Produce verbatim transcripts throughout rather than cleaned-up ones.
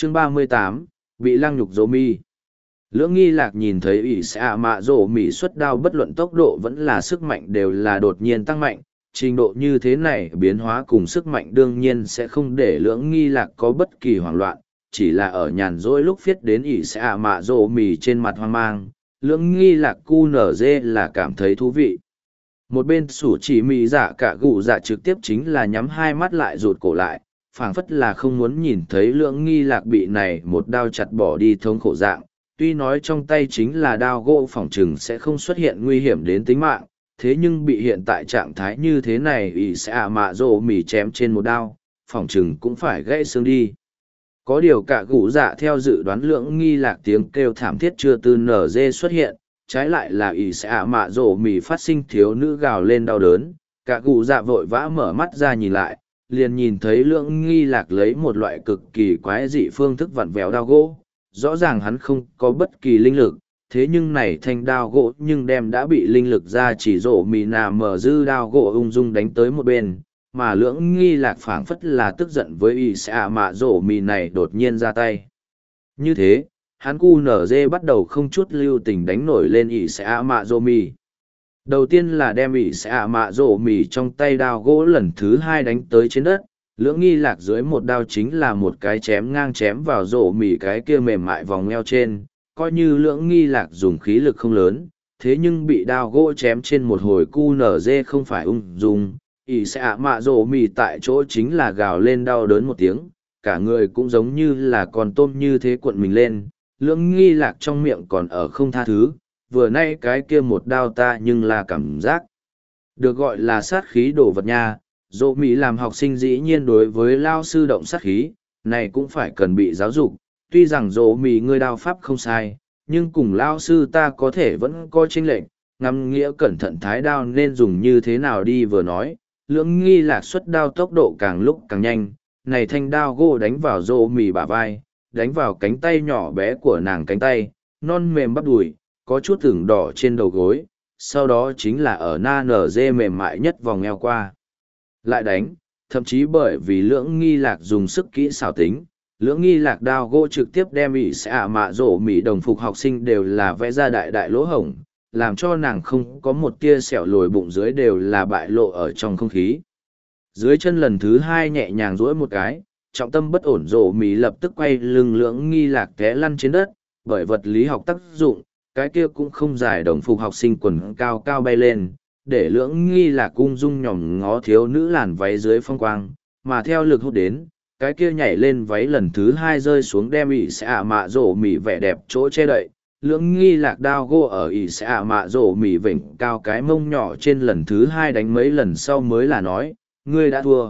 Chương ba mươi tám, bị lăng nhục dỗ mi. Lưỡng nghi lạc nhìn thấy ỷ xạ mạ dỗ mỉ xuất đao bất luận tốc độ vẫn là sức mạnh đều là đột nhiên tăng mạnh, trình độ như thế này biến hóa cùng sức mạnh đương nhiên sẽ không để lưỡng nghi lạc có bất kỳ hoảng loạn, chỉ là ở nhàn rỗi lúc viết đến ỷ xạ mạ dỗ mỉ trên mặt hoang mang, lưỡng nghi lạc cu nở dê là cảm thấy thú vị. Một bên sủ chỉ mì dạ cả gụ dạ trực tiếp chính là nhắm hai mắt lại rụt cổ lại, phảng phất là không muốn nhìn thấy lưỡng nghi lạc bị này một đao chặt bỏ đi thống khổ dạng. Tuy nói trong tay chính là đao gỗ phỏng chừng sẽ không xuất hiện nguy hiểm đến tính mạng, thế nhưng bị hiện tại trạng thái như thế này ỷ sẽ ả mạ rộ mỉ chém trên một đao, phỏng chừng cũng phải gãy xương đi. Có điều cả gũ dạ theo dự đoán lưỡng nghi lạc tiếng kêu thảm thiết chưa từ nở dê xuất hiện, trái lại là ỷ sẽ ả mạ rộ mỉ phát sinh thiếu nữ gào lên đau đớn, cả gũ dạ vội vã mở mắt ra nhìn lại, liền nhìn thấy lưỡng nghi lạc lấy một loại cực kỳ quái dị phương thức vặn vẹo đao gỗ. Rõ ràng hắn không có bất kỳ linh lực, thế nhưng này thanh đao gỗ nhưng đem đã bị linh lực ra chỉ rổ mì nà mở dư đao gỗ ung dung đánh tới một bên, mà lưỡng nghi lạc phảng phất là tức giận với ỷ xạ mạ rổ mì này đột nhiên ra tay. Như thế, hắn cu nở dê bắt đầu không chút lưu tình đánh nổi lên ỷ xạ mạ rổ mì. Đầu tiên là đem ỷ xạ mạ rổ mì trong tay đao gỗ lần thứ hai đánh tới trên đất. Lưỡng nghi lạc dưới một đao chính là một cái chém ngang chém vào rổ mỉ cái kia mềm mại vòng eo trên, coi như lưỡng nghi lạc dùng khí lực không lớn, thế nhưng bị đao gỗ chém trên một hồi cu nở dê không phải ung dung, ỷ sẽ ạ mạ rổ mỉ tại chỗ chính là gào lên đau đớn một tiếng, cả người cũng giống như là con tôm như thế cuộn mình lên, lưỡng nghi lạc trong miệng còn ở không tha thứ, vừa nay cái kia một đao ta nhưng là cảm giác được gọi là sát khí đồ vật nha. Dỗ mỹ làm học sinh dĩ nhiên đối với lao sư động sát khí, này cũng phải cần bị giáo dục, tuy rằng dỗ mỹ ngươi đao pháp không sai, nhưng cùng lao sư ta có thể vẫn có chênh lệch, ngắm nghĩa cẩn thận thái đao nên dùng như thế nào đi vừa nói, lưỡng nghi lạc xuất đao tốc độ càng lúc càng nhanh, này thanh đao gỗ đánh vào dỗ mỹ bả vai, đánh vào cánh tay nhỏ bé của nàng cánh tay, non mềm bắp đùi, có chút thửng đỏ trên đầu gối, sau đó chính là ở na nở dê mềm mại nhất vòng eo qua. Lại đánh, thậm chí bởi vì lưỡng nghi lạc dùng sức kỹ xảo tính, lưỡng nghi lạc đao gỗ trực tiếp đem ỷ sẽ ả mạ rổ mỉ đồng phục học sinh đều là vẽ ra đại đại lỗ hổng, làm cho nàng không có một tia sẹo lồi bụng dưới đều là bại lộ ở trong không khí. Dưới chân lần thứ hai nhẹ nhàng duỗi một cái, trọng tâm bất ổn rổ mỉ lập tức quay lưng lưỡng nghi lạc té lăn trên đất, bởi vật lý học tác dụng, cái kia cũng không dài đồng phục học sinh quần cao cao bay lên. Để lưỡng nghi lạc cung dung nhòm ngó thiếu nữ làn váy dưới phong quang, mà theo lực hút đến, cái kia nhảy lên váy lần thứ hai rơi xuống đem ỷ sẽ ả mạ rổ mỉ vẻ đẹp chỗ che đậy. Lưỡng nghi lạc đao gỗ ở ỷ sẽ ả mạ rổ mỉ vểnh cao cái mông nhỏ trên lần thứ hai đánh mấy lần sau mới là nói, ngươi đã thua.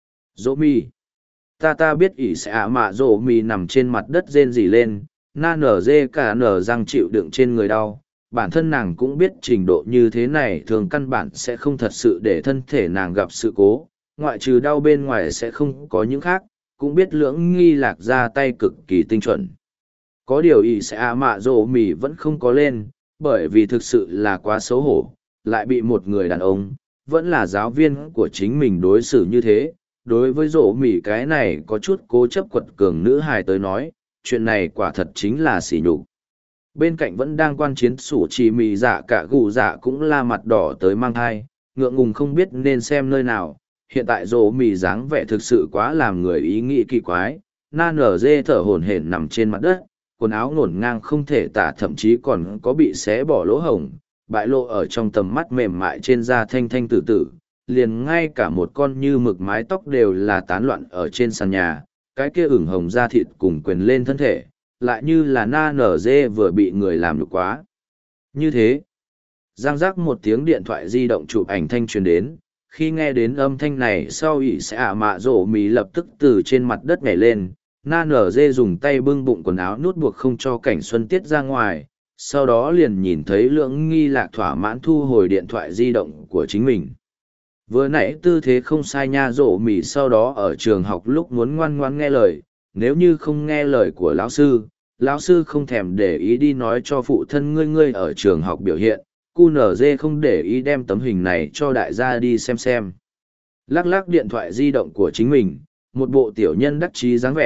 Rổ mỉ. Ta ta biết ỷ sẽ ả mạ rổ mỉ nằm trên mặt đất rên rỉ lên, na nở dê cả nở răng chịu đựng trên người đau. Bản thân nàng cũng biết trình độ như thế này thường căn bản sẽ không thật sự để thân thể nàng gặp sự cố, ngoại trừ đau bên ngoài sẽ không có những khác, cũng biết lưỡng nghi lạc ra tay cực kỳ tinh chuẩn. Có điều ý sẽ à mạ rổ mỉ vẫn không có lên, bởi vì thực sự là quá xấu hổ, lại bị một người đàn ông, vẫn là giáo viên của chính mình đối xử như thế. Đối với rổ mỉ cái này có chút cố chấp quật cường nữ hài tới nói, chuyện này quả thật chính là sỉ nhục. Bên cạnh vẫn đang quan chiến sủ chỉ mì dạ cả gù dạ cũng la mặt đỏ tới mang thai, ngượng ngùng không biết nên xem nơi nào. Hiện tại rổ mì dáng vẻ thực sự quá làm người ý nghĩ kỳ quái, na nở dê thở hổn hển nằm trên mặt đất, quần áo ngổn ngang không thể tả, thậm chí còn có bị xé bỏ lỗ hổng, bại lộ ở trong tầm mắt mềm mại trên da thanh thanh tử tử, liền ngay cả một con như mực mái tóc đều là tán loạn ở trên sàn nhà, cái kia ửng hồng da thịt cùng quyền lên thân thể, lại như là na nở dê vừa bị người làm nhục quá. Như thế, giang giác một tiếng điện thoại di động chụp ảnh thanh truyền đến, khi nghe đến âm thanh này sau ỷ sẽ ả mạ rổ mì lập tức từ trên mặt đất nhảy lên, na nở dê dùng tay bưng bụng quần áo nút buộc không cho cảnh xuân tiết ra ngoài, sau đó liền nhìn thấy lưỡng nghi lạc thỏa mãn thu hồi điện thoại di động của chính mình. Vừa nãy tư thế không sai nha, rổ mì sau đó ở trường học lúc muốn ngoan ngoan nghe lời, nếu như không nghe lời của lão sư, lão sư không thèm để ý đi nói cho phụ thân ngươi ngươi ở trường học biểu hiện, cu nở dê không để ý đem tấm hình này cho đại gia đi xem xem. Lắc lắc điện thoại di động của chính mình, một bộ tiểu nhân đắc chí dáng vẻ,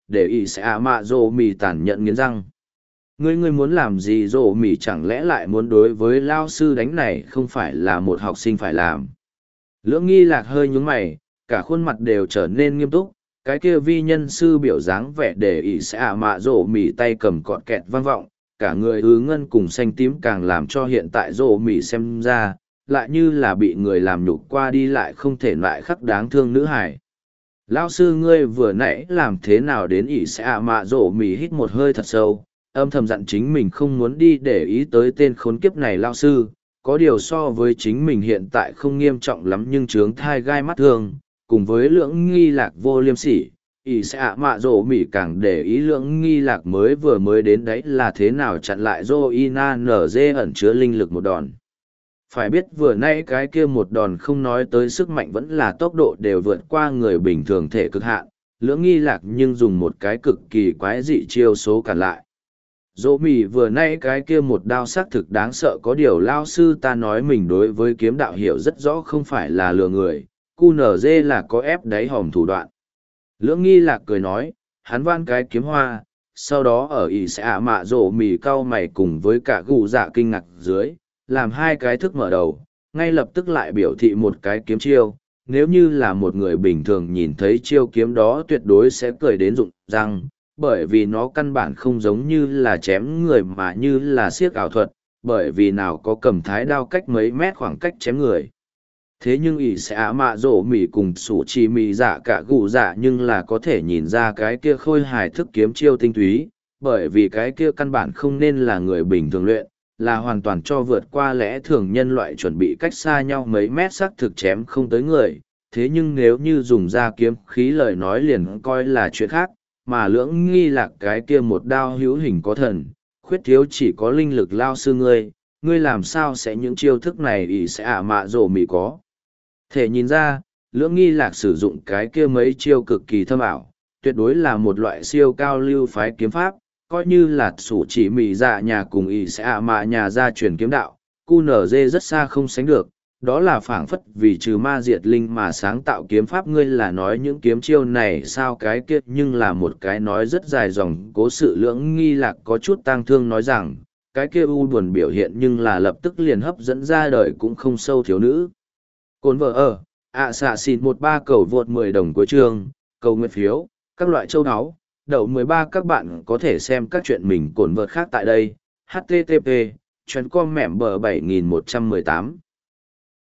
để ỷ sẽ ạ mạ rồ mì tàn nhẫn nghiến răng. Ngươi ngươi muốn làm gì rồ mì, chẳng lẽ lại muốn đối với lao sư đánh này không phải là một học sinh phải làm. Lưỡng nghi lạc hơi nhúng mày, cả khuôn mặt đều trở nên nghiêm túc, cái kia vi nhân sư biểu dáng vẻ để ỷ sẽ ạ mạ rồ mì tay cầm cọt kẹt vang vọng, cả người ứ ngân cùng xanh tím càng làm cho hiện tại rồ mì xem ra, lại như là bị người làm nhục qua đi lại không thể lại khắc đáng thương nữ hải. Lão sư ngươi vừa nãy làm thế nào đến ỷ sẽ ạ mạ rồ mì hít một hơi thật sâu, âm thầm dặn chính mình không muốn đi để ý tới tên khốn kiếp này lao sư, có điều so với chính mình hiện tại không nghiêm trọng lắm nhưng trướng thai gai mắt thương, cùng với lưỡng nghi lạc vô liêm sỉ, ỷ sẽ ạ mạ rồ mỉ càng để ý lưỡng nghi lạc mới vừa mới đến đấy là thế nào chặn lại rô ina nở dê ẩn chứa linh lực một đòn. Phải biết vừa nay cái kia một đòn không nói tới sức mạnh vẫn là tốc độ đều vượt qua người bình thường thể cực hạn, lưỡng nghi lạc nhưng dùng một cái cực kỳ quái dị chiêu số cản lại. Dỗ mì vừa nay cái kia một đao xác thực đáng sợ, có điều lao sư ta nói mình đối với kiếm đạo hiểu rất rõ không phải là lừa người, cu nở dê là có ép đáy hòm thủ đoạn. Lưỡng nghi lạc cười nói, hắn van cái kiếm hoa, sau đó ở ỷ sẽ ạ mạ rổ mì cau mày cùng với cả gù dạ kinh ngạc dưới, làm hai cái thức mở đầu, ngay lập tức lại biểu thị một cái kiếm chiêu. Nếu như là một người bình thường nhìn thấy chiêu kiếm đó tuyệt đối sẽ cười đến rụng răng, bởi vì nó căn bản không giống như là chém người mà như là siếc ảo thuật, bởi vì nào có cầm thái đao cách mấy mét khoảng cách chém người. Thế nhưng ỷ sẽ ạ mạ rổ mỉ cùng sủ chi mỉ dạ cả gù dạ nhưng là có thể nhìn ra cái kia khôi hài thức kiếm chiêu tinh túy, bởi vì cái kia căn bản không nên là người bình thường luyện, là hoàn toàn cho vượt qua lẽ thường nhân loại chuẩn bị cách xa nhau mấy mét xác thực chém không tới người. Thế nhưng nếu như dùng ra kiếm khí lời nói liền coi là chuyện khác, mà lưỡng nghi lạc cái kia một đao hữu hình có thần, khuyết thiếu chỉ có linh lực lao sư ngươi, ngươi làm sao sẽ những chiêu thức này ỷ sẽ ạ mạ rổ mỉ có. Thể nhìn ra, lưỡng nghi lạc sử dụng cái kia mấy chiêu cực kỳ thâm ảo, tuyệt đối là một loại siêu cao lưu phái kiếm pháp, coi như là sủ chỉ mỉ dạ nhà cùng ỷ sẽ ạ mạ nhà gia truyền kiếm đạo, cu nở dê rất xa không sánh được. Đó là phảng phất vì trừ ma diệt linh mà sáng tạo kiếm pháp, ngươi là nói những kiếm chiêu này sao cái kia nhưng là một cái nói rất dài dòng cố sự. Lưỡng nghi lạc có chút tang thương nói rằng, cái kia u buồn biểu hiện nhưng là lập tức liền hấp dẫn ra đời cũng không sâu thiếu nữ. Cồn vợ ở, ạ xạ xịt một ba cầu vượt mười đồng cuối chương, cầu nguyện phiếu, các loại châu áo, đậu mười ba các bạn có thể xem các chuyện mình cồn vợt khác tại đây, http, chuyến com mẻm bờ bảy nghìn một trăm mười tám.